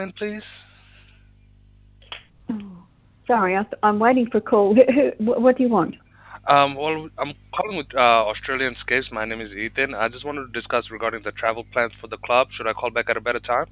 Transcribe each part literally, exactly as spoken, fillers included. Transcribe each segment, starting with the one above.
And please. Oh, sorry, I, I'm waiting for a call. What do you want? Um, well, I'm calling with uh, Australian Scapes. My name is Ethan. I just wanted to discuss regarding the travel plans for the club. Should I call back at a better time?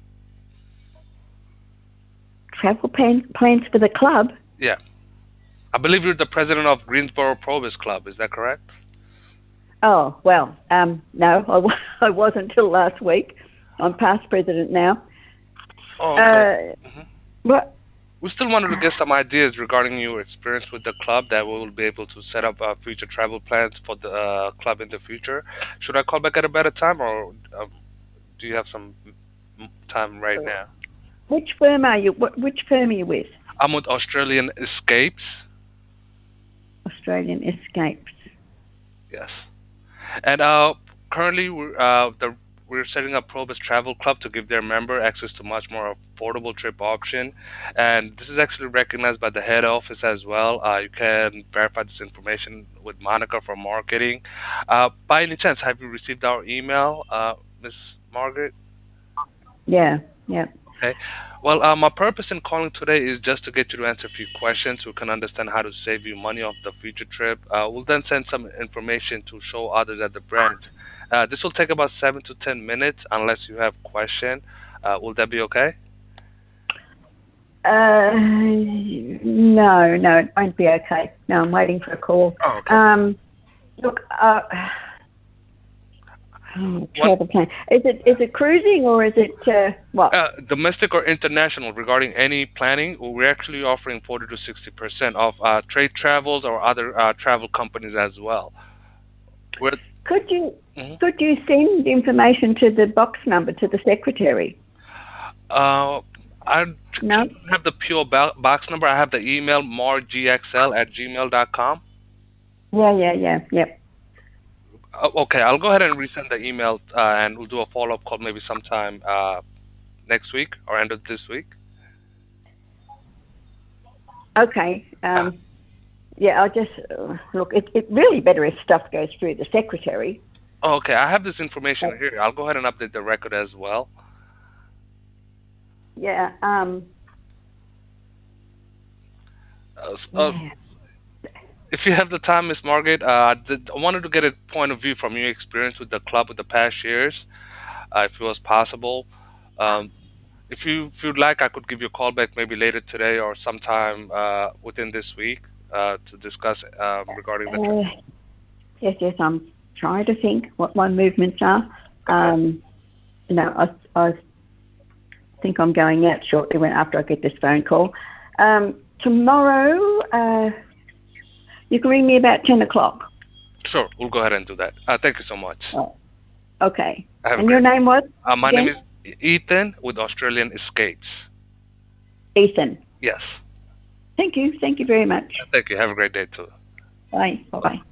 Travel plan, plans for the club? Yeah. I believe you're the president of Greensboro Probus Club. Is that correct? Oh, well, um, no, I, wa- I was until last week. I'm past president now. Oh, okay. Uh, hmm what? We still wanted to get some ideas regarding your experience with the club that we will be able to set up uh, future travel plans for the uh, club in the future. Should I call back at a better time, or um, do you have some m- time right now? Which firm are you? What, which firm are you with? I'm with Australian Escapes. Australian Escapes. Yes. And uh, currently, we're, uh, the, we're setting up Probus Travel Club to give their member access to much more affordable trip option. And this is actually recognized by the head office as well. Uh, you can verify this information with Monica from marketing. Uh, by any chance, have you received our email, uh, Miss Margaret? Yeah, yeah. Okay. Well, uh, my purpose in calling today is just to get you to answer a few questions so we can understand how to save you money off the future trip. Uh, we'll then send some information to show others at the brand. Uh, this will take about seven to ten minutes unless you have question. Uh, will that be okay? Uh, no, no, it won't be okay. No, I'm waiting for a call. Oh, okay. Um, look, uh, oh, What travel plan. Is it is it cruising or is it uh, what? uh, domestic or international regarding any planning? We're actually offering forty to sixty percent of uh, trade travels or other uh, travel companies as well. We're, Could you mhm. could you send information to the box number to the secretary? Uh, I don't No. have the P O bo- box number. I have the email margxl at gmail dot com. Yeah, yeah, yeah, yep. Uh, okay, I'll go ahead and resend the email, uh, and we'll do a follow up call maybe sometime uh, next week or end of this week. Okay. Uh, Um, yeah, I just uh, look. It it really better if stuff goes through the secretary. oh, okay, I have this Uh, information here. I'll go ahead and update the record as well. yeah. Um. Uh, s- uh, Yeah. if you have the time, Miss Margaret, uh, th- I wanted to get a point of view from your experience with the club with the past years, uh, if it was possible. Um, If you if you'd like, I could give you a call back maybe later today or sometime uh, within this week uh, to discuss um, regarding the. Tra- Uh, yes, yes. I'm trying to think what my movements are. okay. Um. No, I I think I'm going out shortly when after I get this phone call. Um. Tomorrow, uh, you can ring me about ten o'clock. Sure, we'll go ahead and do that. Uh, thank you so much. Oh, okay. Have a And your great day. name was Uh, my name again? is Ethan with Australian Escapes. Ethan. Yes. Thank you. Thank you very much. Thank you. Have a great day too. Bye. Bye bye.